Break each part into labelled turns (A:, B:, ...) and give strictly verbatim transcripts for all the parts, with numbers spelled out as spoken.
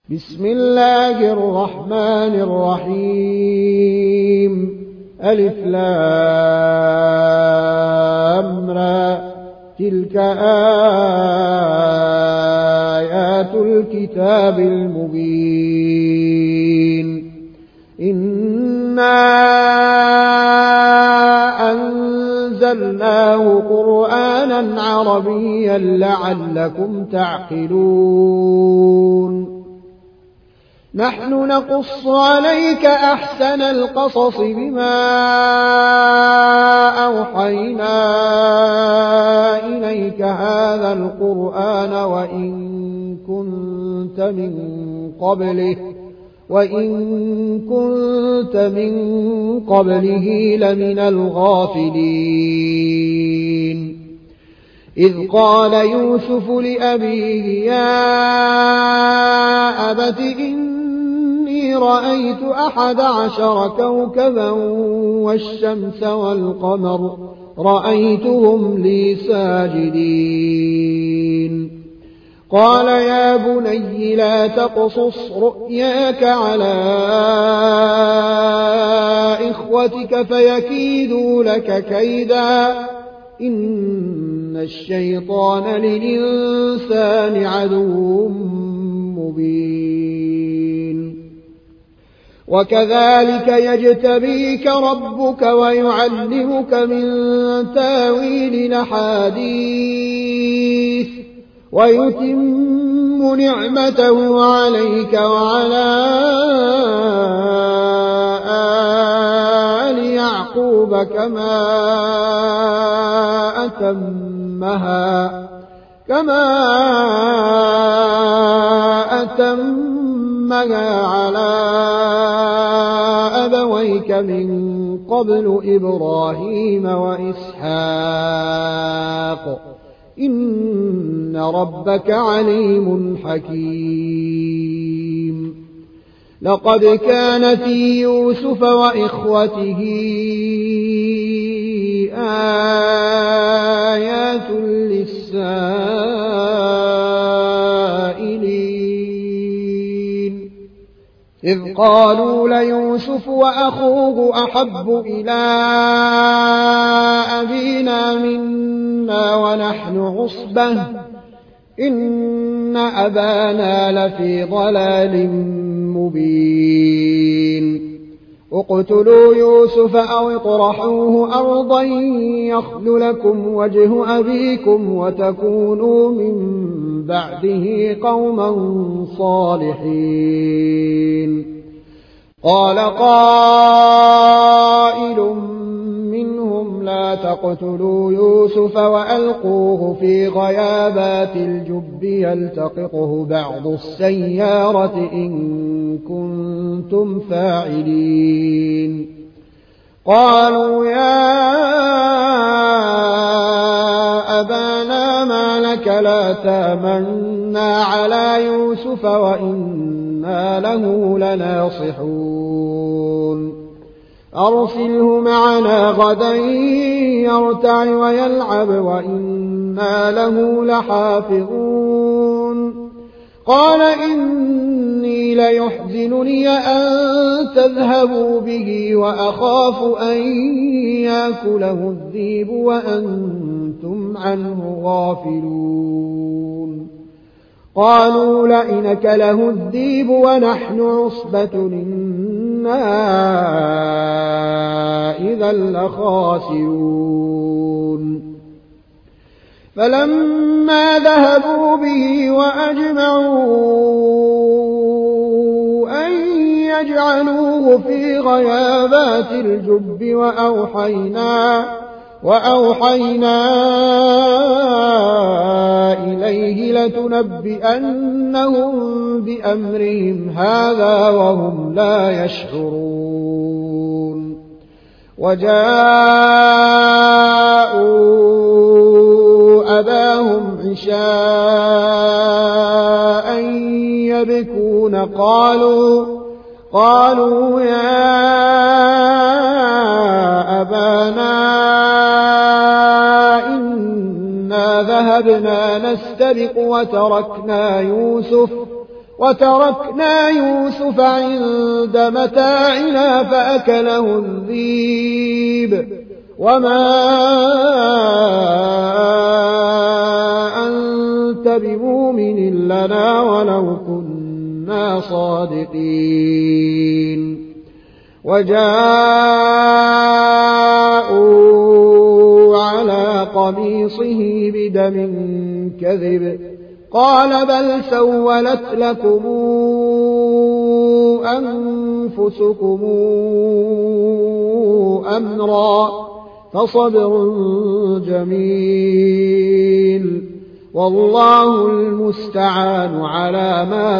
A: بسم الله الرحمن الرحيم. ألف لام را، تلك آيات الكتاب المبين. إنا أنزلناه قرآنا عربيا لعلكم تعقلون. نحن نقص عليك أحسن القصص بما أوحينا إليك هذا القرآن وإن كنت من قبله وإن كنت من قبله لمن الغافلين. إذ قال يوسف لأبيه يا أبت إني رأيت أحد عشر كوكبا والشمس والقمر رأيتهم لي ساجدين. قال يا بني لا تقصص رؤياك على إخوتك فيكيدوا لك كيدا إن الشيطان للإنسان عدو مبين. وكذلك يجتبيك ربك ويعلمك من تاويل الأحاديث ويتم نعمته عليك وعلى آل يعقوب كما أتمها كما أتمها على أبويك من قبل إبراهيم وإسحاق إن ربك عليم حكيم. لقد كان في يوسف وإخوته آيات للسائلين إذ قالوا ليوسف وأخوه أحب إلى أبينا منا ونحن عصبة إن أبانا لفي ضلال مبين. اقتلوا يوسف أو اطرحوه أرضا يخل لكم وجه أبيكم وتكونوا من بعده قوما صالحين. قال قائل منهم لا تقتلوا يوسف وألقوه في غيابات الجب يلتقطه بعض السيارة إن كنتم فاعلين. قالوا يا أبانا ما لك لا تامنا على يوسف وإنا له لناصحون. أرسله معنا غدا يرتع ويلعب وإنا له لحافظون. قال إني ليحزنني أن تذهبوا به وأخاف أن يأكله الذئب وأنتم عنه غافلون. قالوا لئن أكله الذئب ونحن عصبة إنا إذا لخاسرون. فلما ذهبوا به وأجمعوا أن يجعلوه في غيابات الجب وأوحينا وأوحينا إليه لتنبئنهم بأمرهم هذا وهم لا يشعرون. وجاءوا أباهم عشاء يبكون قالوا قالوا يا أبانا إنا ذهبنا نستبق وتركنا يوسف وتركنا يوسف عند متاعنا فأكله الذئب وما أنت بمؤمن لنا ولو كنا صادقين وجاءوا على قميصه بدم كذب قال بل سولت لكم أنفسكم أمرا فصبر جميل والله المستعان على ما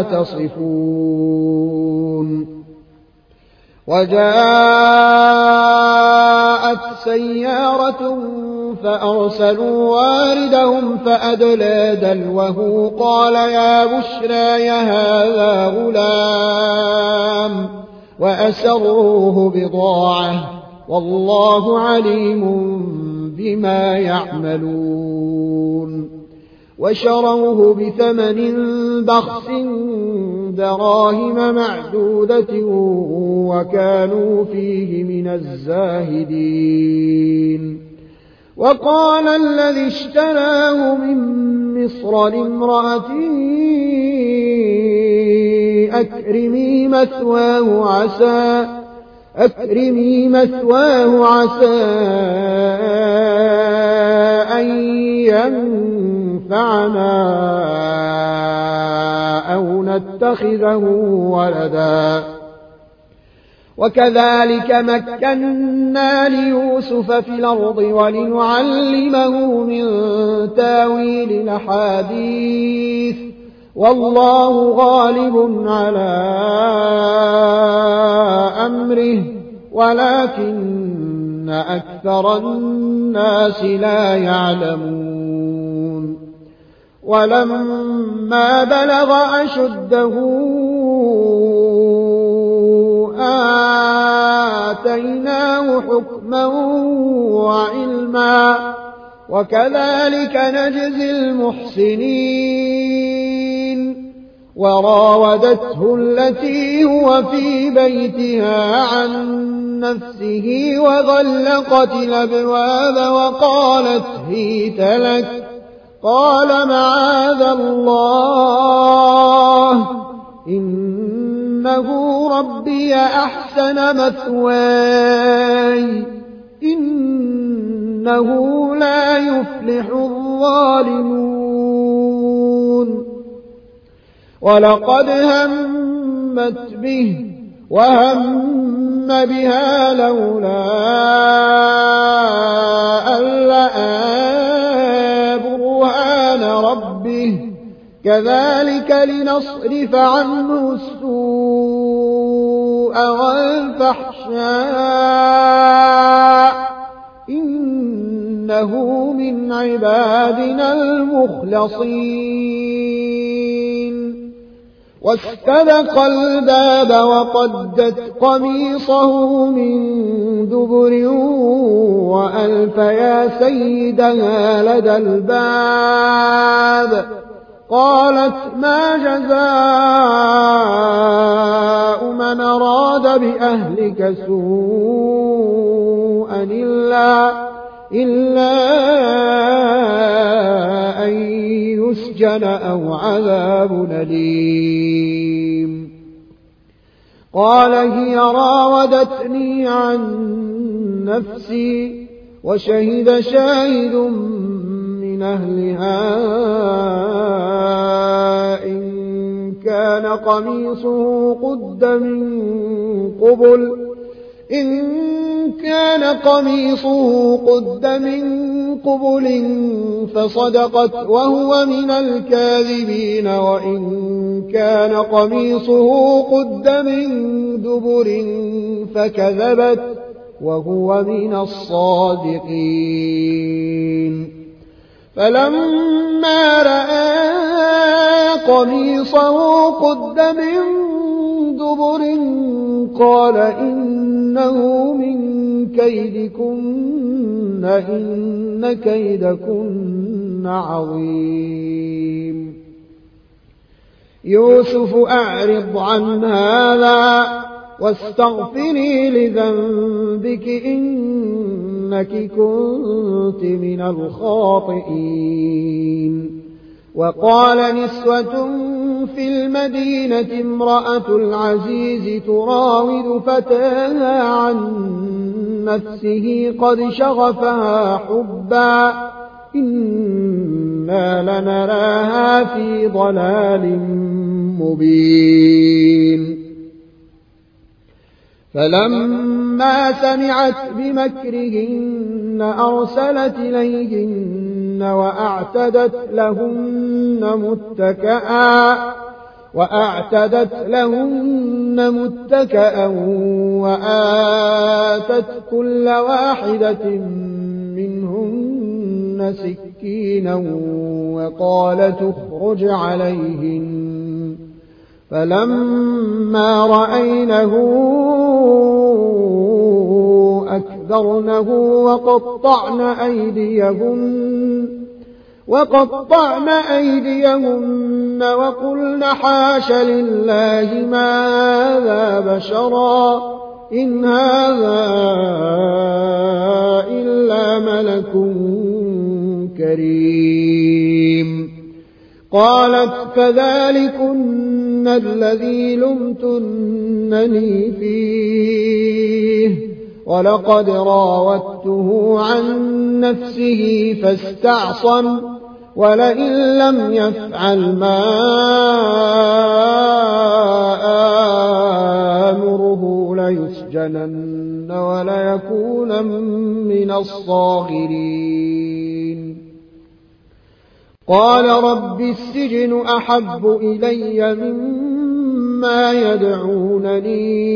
A: تصفون وجاءت سيارة فأرسلوا واردهم فأدلى دلوه قال يا بشرى هذا غلام وأسروه بضاعة والله عليم بما يعملون وشروه بثمن بخس دراهم معدودة وكانوا فيه من الزاهدين وقال الذي اشتراه من مصر لامرأته أكرمي مثواه عسى أكرمي مثواه عسى أن ينفعنا أو نتخذه ولدا وكذلك مكنا ليوسف في الأرض ولنعلمه من تاويل الأحاديث والله غالب على أمره ولكن أكثر الناس لا يعلمون ولما بلغ أشده آتيناه حكما وعلما وكذلك نجزي المحسنين وراودته التي هو في بيتها عن نفسه وغلقت الأبواب وقالت هيت لك قال معاذ الله إنه ربي أحسن مثواي إنه لا يفلح الظالمون ولقد همت به وهم بها لولا أن رأى برهان ربه كذلك لنصرف عنه السوء والفحشاء إنه من عبادنا المخلصين واستبق الباب وقدت قميصه من دبر وألف يا سيدها لدى الباب قالت ما جزاء من أراد بأهلك سوءا إلا, إلا أن يسجن أو عذاب أليم قال هي راودتني عن نفسي وشهد شاهد من أهلها إن كان قميصه قد من قبل إن كان قميصه قد من قبل فصدقت وهو من الكاذبين وإن كان قميصه قد من دبر فكذبت وهو من الصادقين فلما رأى قميصه قد من دبر قال إنه من كيدكن إن كيدكن عظيم يوسف أعرض عن هذا واستغفري لذنبك إنك كنت من الخاطئين. وقال نسوة في المدينة امرأة العزيز تراود فتاها عن نفسه قد شغفها حبا إنا لنراها في ضلال مبين. فلما سمعت بمكرهن أرسلت إليهن وأعتدت لهن متكئا وأعتدت لهن متكئا وآتت كل واحدة منهن سكينا وقالت اخرج عليهن. فلما رأينه أكبرنه وقطعن أيديهن وقطعن أيديهن وقلن حاش لله ما هذا بشرا إن هذا إلا ملك كريم. قالت فذلكن الذي لمتنني فيه ولقد راودته عن نفسه فاستعصم ولئن لم يفعل ما آمره ليسجنن وليكون من الصاغرين. قال رب السجن أحب إلي مما يدعونني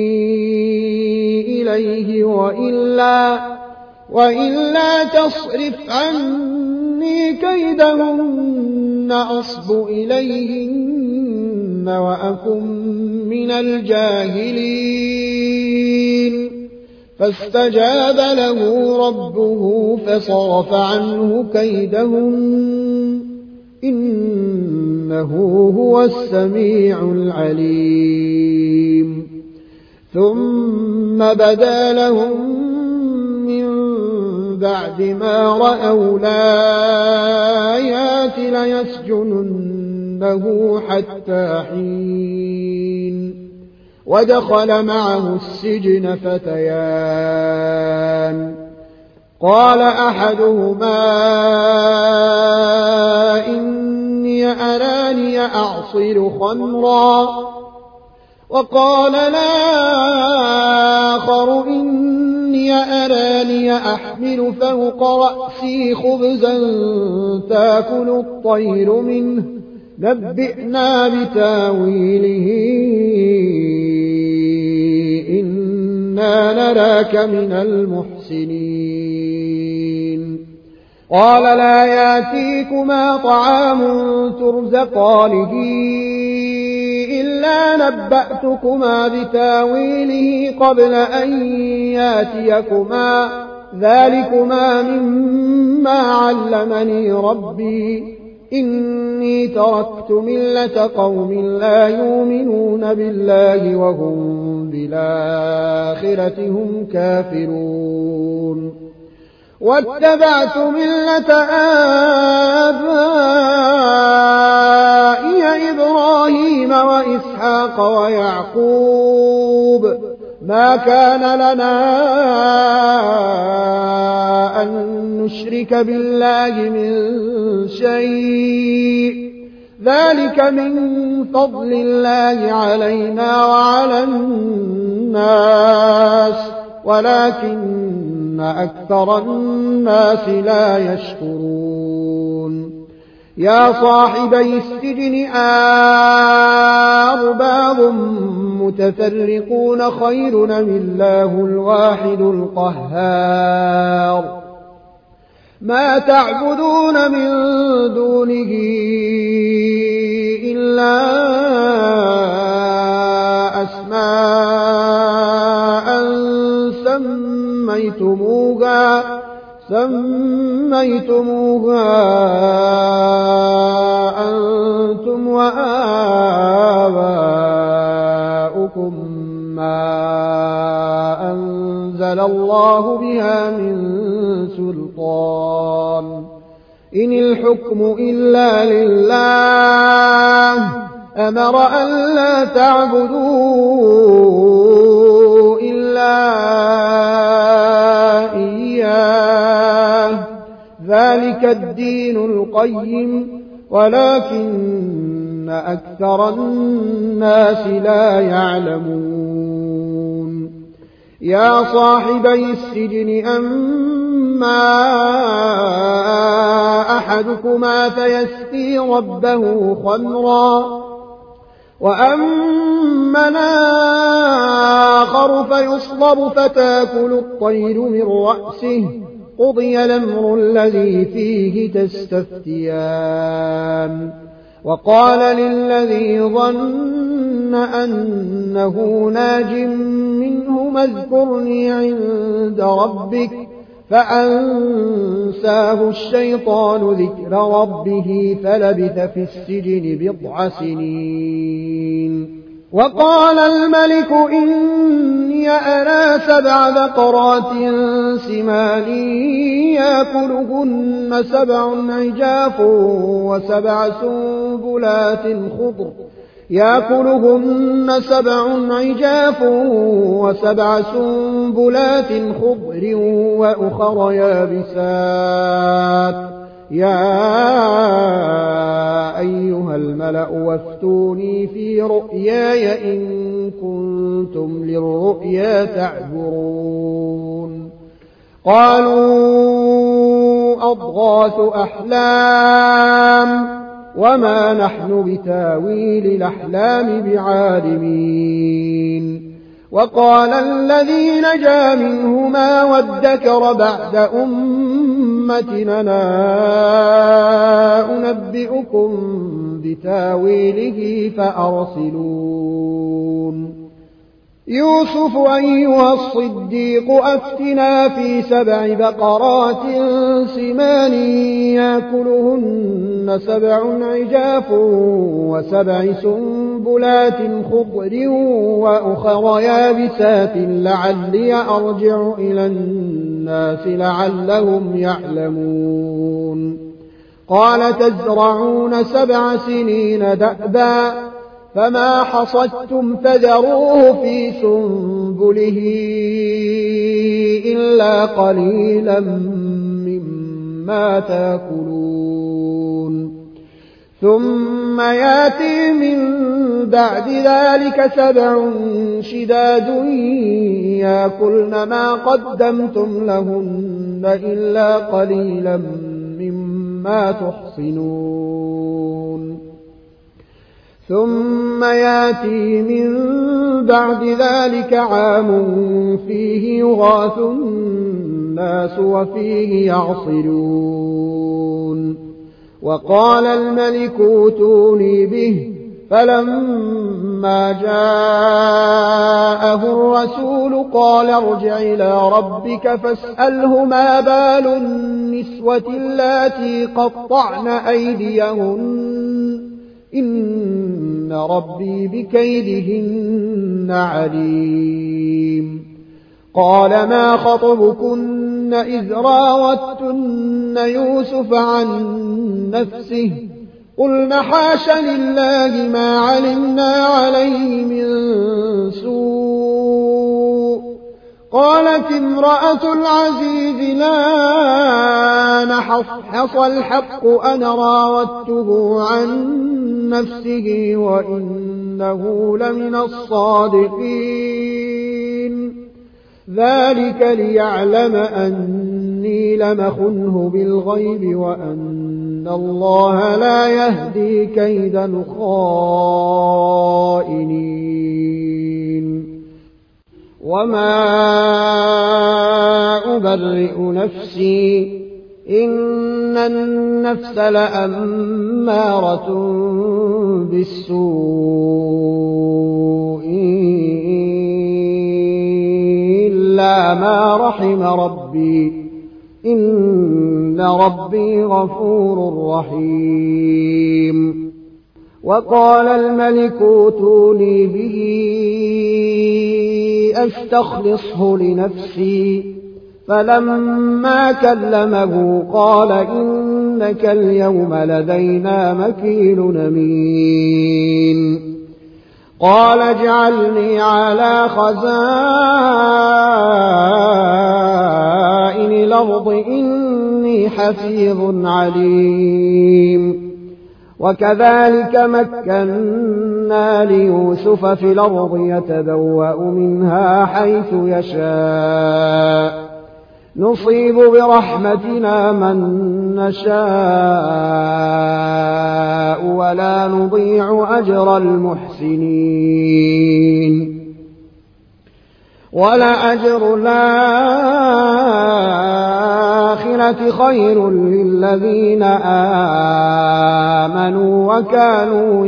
A: إليه وإلا, وإلا تصرف عني كيدهن أصب إليهن وأكن من الجاهلين. فاستجاب له ربه فصرف عنه كيدهن إنه هو السميع العليم. ثم بدا لهم من بعد ما رأوا الآيات ليسجننه حتى حين. ودخل معه السجن فتيان قال أحدهما إني أراني أعصر خمرا وقال الآخر إني أراني أحمل فوق رأسي خبزا تأكل الطير منه نبئنا بتاويله إنا نراك من المحسنين. قال لا يأتيكما طعام ترزقانه إلا نبأتكما بتاويله قبل أن يأتيكما ذلكما مما علمني ربي إني تركت ملة قوم لا يؤمنون بالله وهم بالآخرة هم كافرون واتبعت ملة آبائي إبراهيم وإسحاق ويعقوب ما كان لنا أن نشرك بالله من شيء ذلك من فضل الله علينا وعلى الناس ولكن أكثر الناس لا يشكرون. يا صاحبي السجن أرباب متفرقون خير أم الله الواحد القهار ما تعبدون من دونه إلا أسماء سميتموها سميتموها أنتم وآباؤكم ما أنزل الله بها من سلطان إن الحكم إلا لله أمر أن لا تعبدوا إلا إياه ذلك الدين القيم ولكن أكثر الناس لا يعلمون يا صاحبي السجن أما أحدكما فيسقي ربه خمرا وأما الآخر فيصلب فتاكل الطير من رأسه قضي الأمر الذي فيه تستفتيان وقال للذي ظن أنه ناج منهما اذكرني عند ربك فأنساه الشيطان ذكر ربه فلبث في السجن بضع سنين وقال الملك إني أرى سبع بقرات سمان يأكلهن سبع عجاف وسبع سنبلات خضر يأكلهن سبع عجاف وسبع سنبلات خضر وأخر يابسات يا أيها الملأ وافتوني في رؤياي إن كنتم للرؤيا تعبرون قالوا أضغاث أحلام وما نحن بتاويل الأحلام بعالمين وقال الذي نجا منهما وادكر بعد أمتنا أنبئكم بتاويله فأرسلون يوسف أيها الصديق أفتنا في سبع بقرات سمان يأكلهن سبع عجاف وسبع سنبلات خضر وأخر يابسات لعلي أرجع إلى الناس لعلهم يعلمون قال تزرعون سبع سنين دأبا فما حصدتم فذروه في سنبله إلا قليلا مما تأكلون ثم يأتي من بعد ذلك سبع شداد يأكلن ما قدمتم لهن إلا قليلا مما تحصنون ثم يأتي من بعد ذلك عام فيه يغاث الناس وفيه يعصرون وقال الملك اوتوني به فلما جاءه الرسول قال ارجع إلى ربك فاسأله ما بال النسوة اللاتي قطعن أيديهن إن ربي بكيدهن عليم قال ما خطبكن إذ راوتن يوسف عن نفسه قلنا حاش لله ما علمنا عليه من سوء قالت امرأة العزيز لا نحصحص الحق أنا راودته عن نفسه وإنه لمن الصادقين ذلك ليعلم أني لمخنه بالغيب وأن الله لا يهدي كيد الخائنين وما أبرئ نفسي إن النفس لأمارة بالسوء إلا ما رحم ربي إن ربي غفور رحيم وقال الملك اوتوني به أستخلصه لنفسي. فلما كلمه قال إنك اليوم لدينا مكين أمين. قال اجعلني على خزائن الأرض إني حفيظ عليم. وكذلك مكنا ليوسف في الأرض يتبوأ منها حيث يشاء نصيب برحمتنا من نشاء ولا نضيع أجر المحسنين. ولأجر الآخرة خير للذين آمنوا وكانوا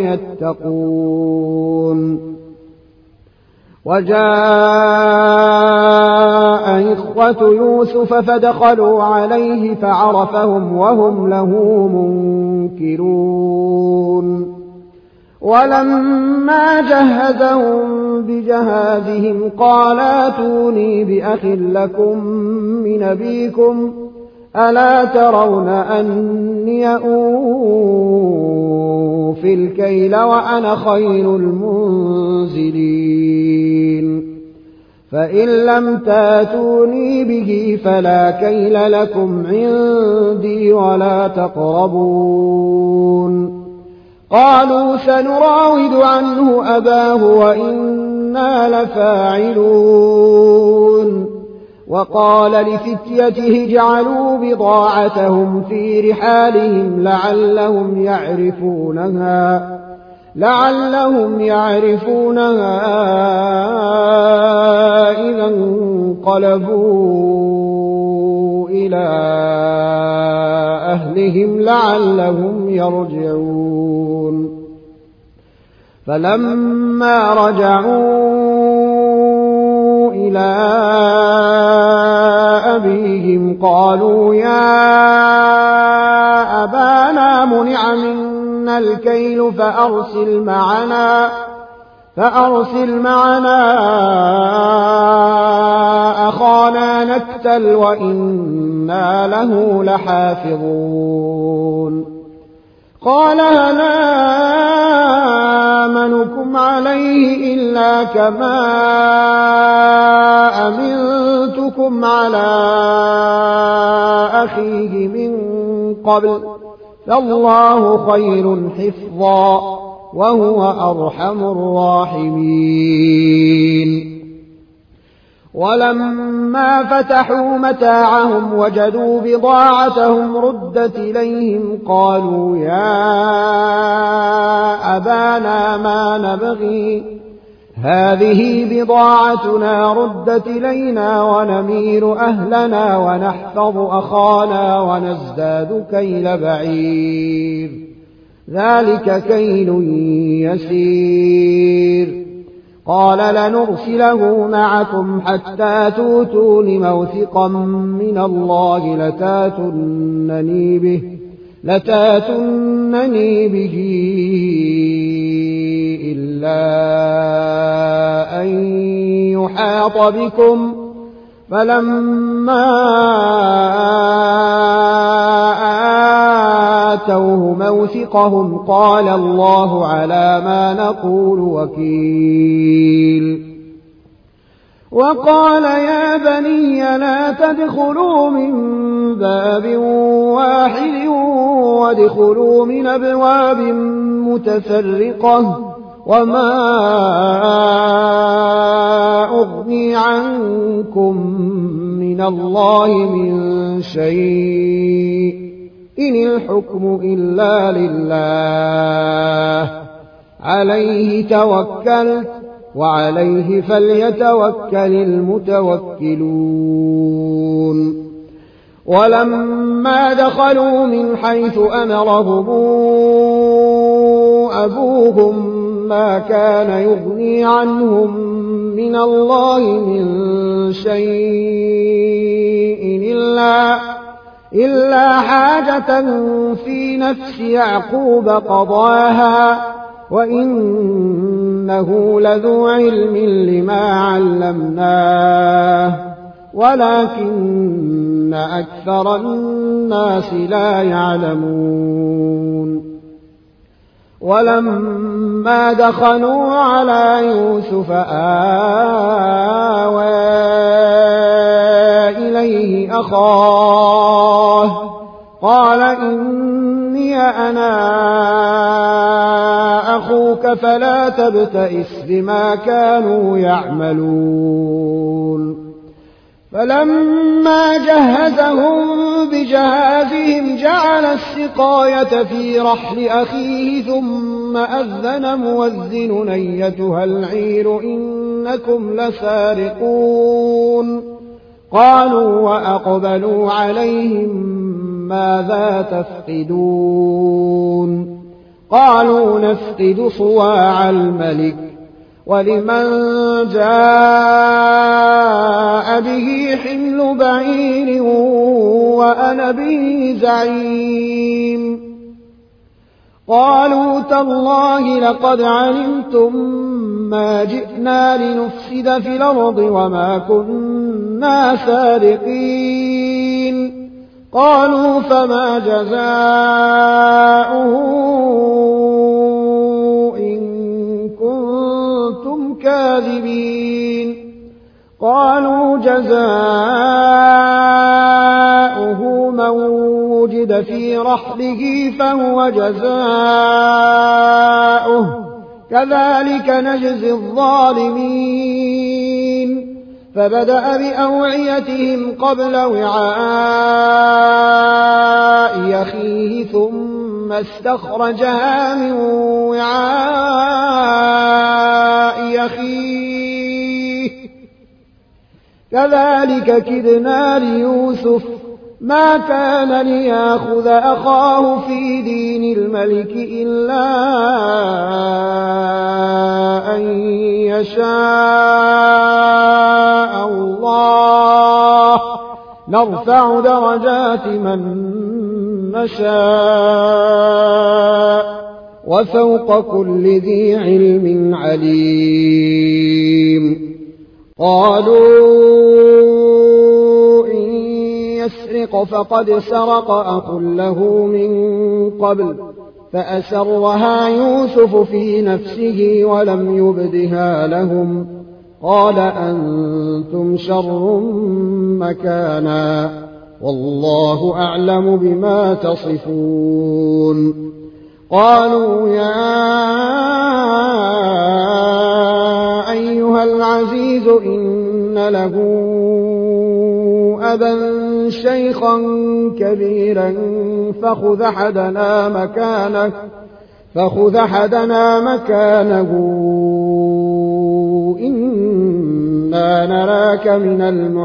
A: يتقون. وجاء إخوة يوسف فدخلوا عليه فعرفهم وهم له منكرون. ولما جهزهم بجهازهم قال ائتوني بأخ لكم من أبيكم ألا ترون أني أوفي الكيل وأنا خير المنزلين. فإن لم تاتوني به فلا كيل لكم عندي ولا تقربون. قالوا سنراود عنه أباه وإنا لفاعلون. وقال لفتيته اجعلوا بضاعتهم في رحالهم لعلهم يعرفونها لعلهم يعرفونها إذا انقلبوا إلى أهلهم لعلهم يرجعون. فلما رجعوا إلى أبيهم قالوا يا أبانا منع منا الكيل فأرسل معنا فأرسل معنا أخانا نكتل وإنا له لحافظون. قال هل آمنكم عليه إلا كما أمنتكم على أخيه من قبل فالله خير حفظا وهو أرحم الراحمين. ولما فتحوا متاعهم وجدوا بضاعتهم ردت إليهم قالوا يا أبانا ما نبغي هذه بضاعتنا ردت إلينا ونمير أهلنا ونحفظ أخانا ونزداد كيل بعير ذلك كيل يسير. قال لنرسله معكم حتى توتون موثقا من الله لتاتونني به لتاتونني به إلا أن يحاط بكم. فلما آتوه موثقهم قال الله على ما نقول وكيل. وقال يا بني لا تدخلوا من باب واحد وادخلوا من أبواب متفرقة وما أغني عنكم من الله من شيء إن الحكم إلا لله عليه توكلت وعليه فليتوكل المتوكلون. ولما دخلوا من حيث أمرهم أبوهم ما كان يغني عنهم من الله من شيء إلا, إلا حاجة في نفس يعقوب قضاها وإنه لذو علم لما علمناه ولكن أكثر الناس لا يعلمون ولما دخلوا على يوسف آوى إليه أخاه قال إني أنا أخوك فلا تبتئس بما كانوا يعملون فلما جهزهم بجهازهم جعل السقاية في رحل أخيه ثم أذن مؤذن أيتها العير إنكم لسارقون قالوا وأقبلوا عليهم ماذا تفقدون قالوا نفقد صواع الملك ولمن جاء به حمل بعير وأنا به زعيم قالوا تالله لقد علمتم ما جئنا لنفسد في الأرض وما كنا سارقين قالوا فما جزاؤه إن كنتم كاذبين قالوا جزاؤه من وجد في رحله فهو جزاؤه كذلك نجزي الظالمين فبدأ بأوعيتهم قبل وعاء أخيه ثم استخرجها من وعاء أخيه كذلك كدنا ليوسف ما كان ليأخذ أخاه في دين الملك إلا أن يشاء الله نرفع درجات من نشاء وفوق كل ذي علم عليم قالوا إن يسرق فقد سرق أخ له من قبل فأسرها يوسف في نفسه ولم يبدها لهم قال أنتم شر مكانا والله أعلم بما تصفون قالوا يا أيها العزيز إن له أبا شيخا كبيرا فخذ أحدنا مكانه فخذ أحدنا مكانه إنا نراك من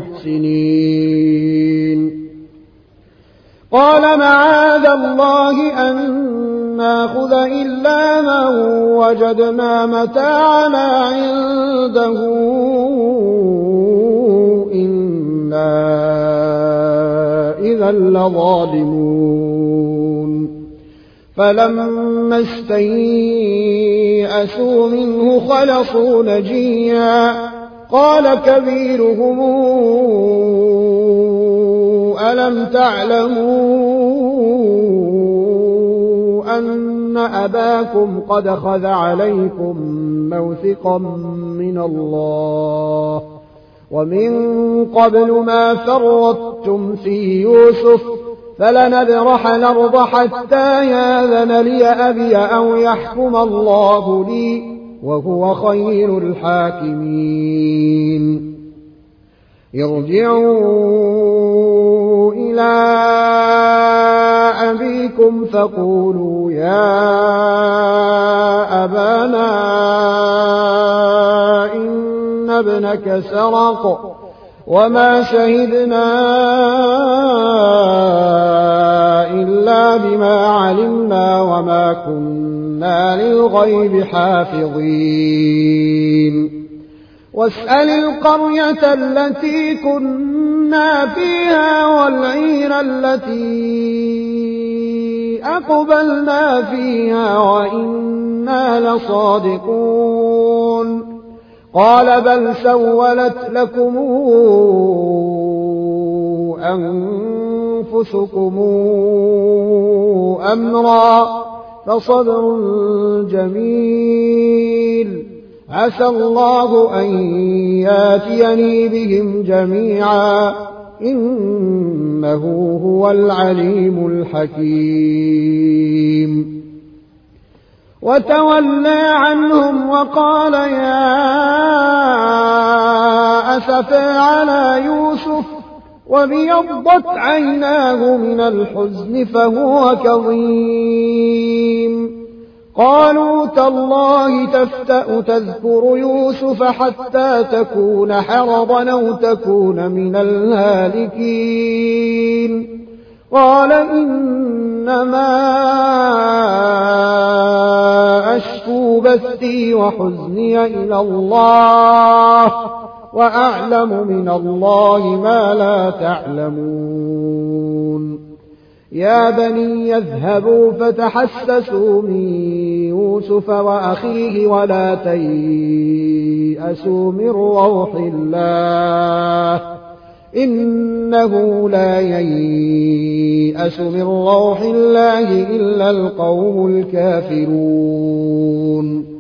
A: المحسنين قال معاذ الله أن ناخذ إلا من وجدنا متاعنا عنده إنا إذا لظالمون فلما استيئسوا منه خلصوا نجيا قال كبيرهم ألم تعلموا أن أباكم قد خذ عليكم موثقا من الله ومن قبل ما فرطتم في يوسف فلنبرح الأرض حتى ياذن لي أبي أو يحكم الله لي وهو خير الحاكمين ارجعوا إلى أبيكم فقولوا يا أبانا إن ابنك سرق وما شهدنا إلا بما علمنا وما كنا للغيب حافظين واسأل القرية التي كنا فيها والعير التي أقبلنا فيها وإنا إنا لصادقون قال بل سولت لكم أنفسكم أمرا فصبر جميل عسى الله أن ياتيني بهم جميعا إنه هو العليم الحكيم وتولى عنهم وقال يا أسفا على يوسف وابيضت عيناه من الحزن فهو كظيم قالوا تالله تفتأ تذكر يوسف حتى تكون حرضا أو تكون من الهالكين قال إنما أشكو بثي وحزني إلى الله وأعلم من الله ما لا تعلمون يا بني يذهبوا فتحسسوا من يوسف وأخيه ولا تيأسوا من روح الله إنه لا ييأس من روح الله إلا القوم الكافرون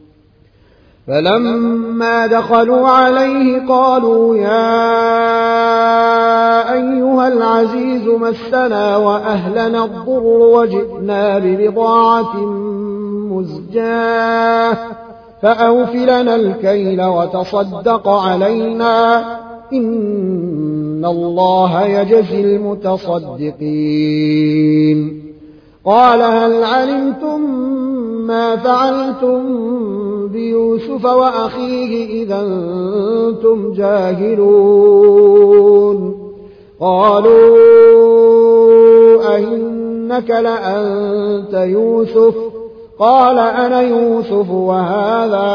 A: فلما دخلوا عليه قالوا يا أيها العزيز مسنا وأهلنا الضر وجئنا ببضاعة مزجاة فأوف لنا الكيل وتصدق علينا إن الله يجزي المتصدقين قال هل علمتم ما فعلتم بيوسف وأخيه إذا أنتم جاهلون قالوا أئنك لأنت يوسف قال أنا يوسف وهذا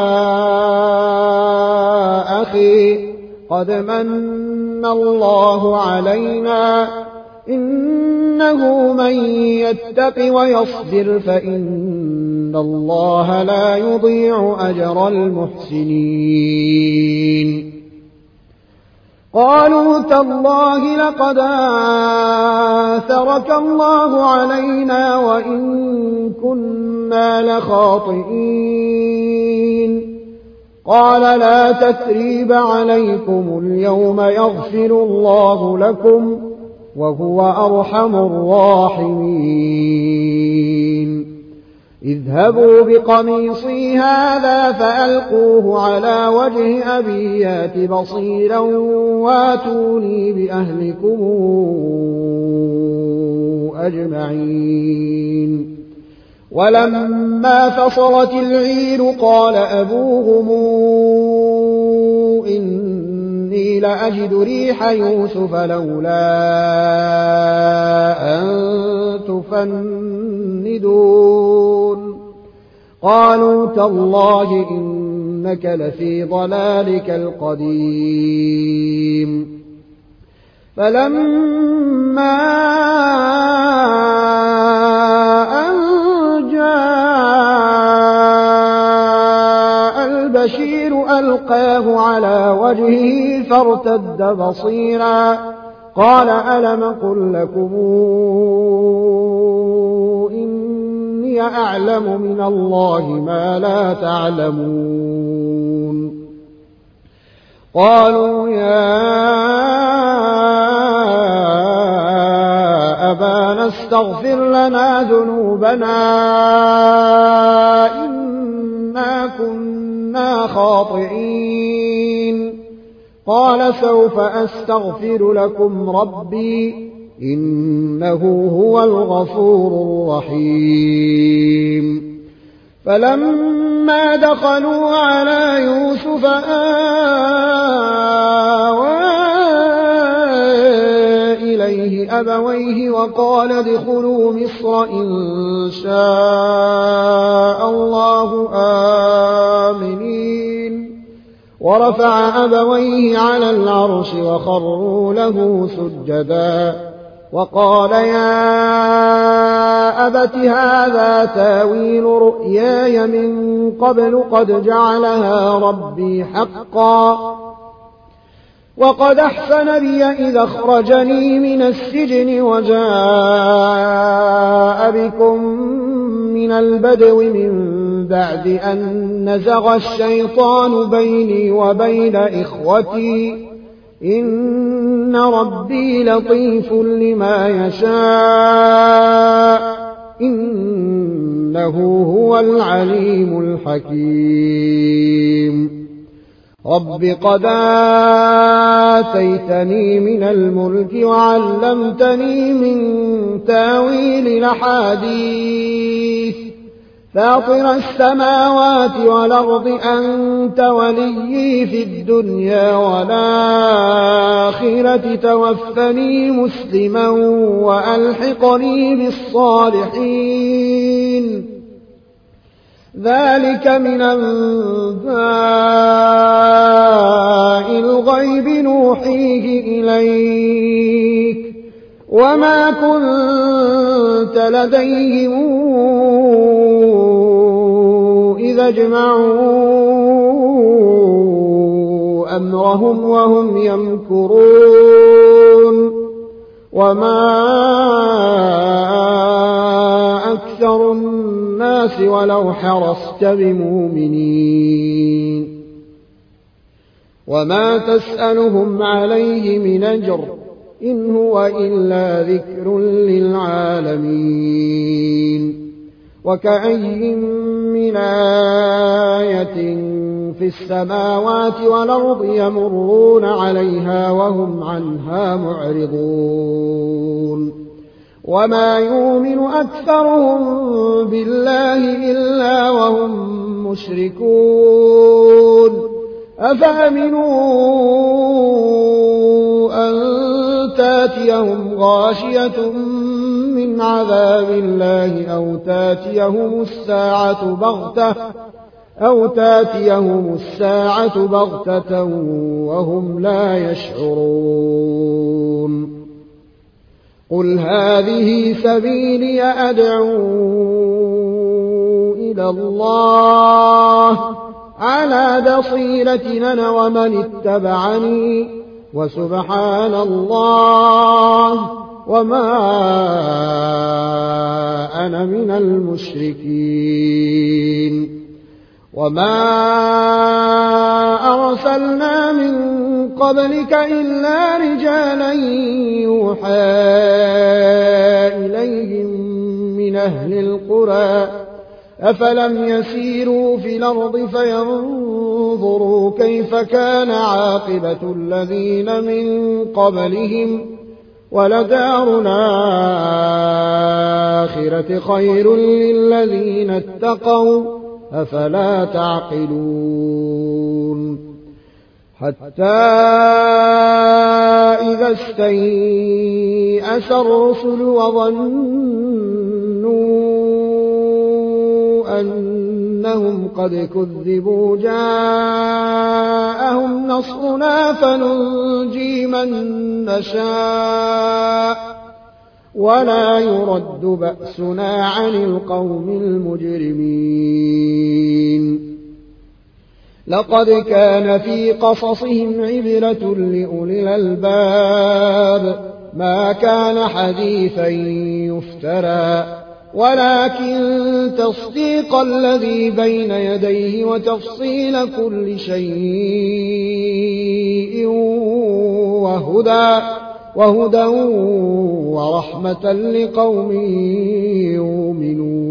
A: أخي قد من الله علينا إنه من يتق ويصبر فإن الله لا يضيع أجر المحسنين قالوا تالله لقد آثرك الله علينا وإن كنا لخاطئين قال لا تثريب عليكم اليوم يغفر الله لكم وهو أرحم الراحمين اذهبوا بقميصي هذا فألقوه على وجه أبي يات بصيرا واتوني بأهلكم أجمعين ولما فصلت العير قال أبوهم إني لأجد ريح يوسف لولا أن تفندون قالوا تالله إنك لفي ضلالك القديم فلما أن جاء البشير ألقاه على وجهه فارتد بصيرا قال ألم قل لكم إني أعلم من الله ما لا تعلمون قالوا يا أبانا استغفر لنا ذنوبنا إنا كنا خاطئين قال سوف أستغفر لكم ربي إنه هو الغفور الرحيم فلما دخلوا على يوسف آوى إليه أبويه وقال ادخلوا مصر إن شاء الله آمنين ورفع أبويه على العرش وخروا له سجدا وقال يا أبت هذا تاويل رؤياي من قبل قد جعلها ربي حقا وقد أحسن بي إذا أخرجني من السجن وجاء بكم من البدو من بعد أن نزغ الشيطان بيني وبين إخوتي إن ربي لطيف لما يشاء إنه هو العليم الحكيم رب قد آتيتني من الملك وعلمتني من تاويل الأحاديث فاطر السماوات والأرض أنت وليي في الدنيا والآخرة توفني مسلما وألحقني بالصالحين ذلك من أنباء الغيب نوحيه إليك وما كنت لديهم إذا اجمعوا أمرهم وهم يمكرون وما أكثر الناس ولو حرصت بمؤمنين وما تسألهم عليه من أجر إن هو إلا ذكر للعالمين وكأي من آية في السماوات والأرض يمرون عليها وهم عنها معرضون وما يؤمن أكثرهم بالله إلا وهم مشركون أفأمنوا أن تاتيهم غاشية من عذاب الله أو تاتيهم الساعة بغتة أو تاتيهم الساعة بغتة وهم لا يشعرون قل هذه سبيلي أدعو إلى الله على بصيرة أنا ومن اتبعني وسبحان الله وما أنا من المشركين وما أرسلنا من قبلك إلا رجالا يوحى إليهم من أهل القرى أفلم يسيروا في الأرض فينظروا كيف كان عاقبة الذين من قبلهم ولدار الآخرة خير للذين اتقوا أفلا تعقلون حتى إذا استيأس الرسل وظنوا أنهم قد كذبوا جاءهم نصرنا فننجي من نشاء ولا يرد بأسنا عن القوم المجرمين لقد كان في قصصهم عبرة لأولي الألباب ما كان حديثا يفترى ولكن تصديق الذي بين يديه وتفصيل كل شيء وهدى وهدى ورحمة لقوم يؤمنون